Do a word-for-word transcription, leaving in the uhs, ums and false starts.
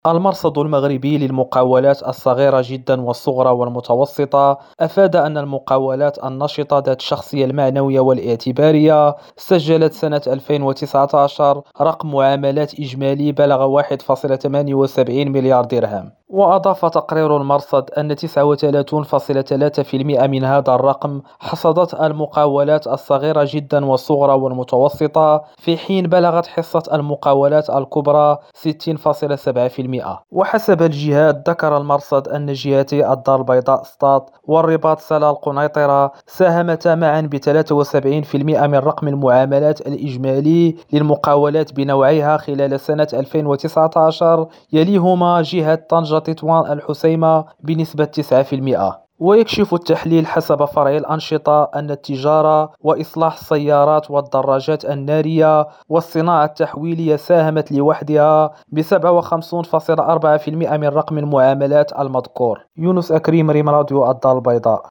المرصد المغربي للمقاولات الصغيرة جدا والصغرى والمتوسطة أفاد أن المقاولات النشطة ذات الشخصية المعنوية والاعتبارية سجلت سنة ألفين وتسعة عشر رقم معاملات إجمالي بلغ واحد فاصلة ثمانية وسبعين مليار درهم. وأضاف تقرير المرصد أن تسعة وثلاثين فاصلة ثلاثة بالمئة من هذا الرقم حصدت المقاولات الصغيرة جدا والصغرى والمتوسطة، في حين بلغت حصة المقاولات الكبرى ستين فاصلة سبعة بالمئة. وحسب الجهات ذكر المرصد أن جهتي الدار البيضاء سطات والرباط سلا القنيطرة ساهمتا معا ب ثلاثة وسبعين بالمئة من رقم المعاملات الإجمالي للمقاولات بنوعها خلال سنة ألفين وتسعة عشر، يليهما جهة طنجة تطوان الحسيمة بنسبة تسعة بالمئة. ويكشف التحليل حسب فرع الأنشطة أن التجارة وإصلاح السيارات والدراجات النارية والصناعة التحويلية ساهمت لوحدها ب سبعة وخمسين فاصلة أربعة بالمئة من رقم المعاملات المذكور. يونس أكريم، ريم راديو الدار البيضاء.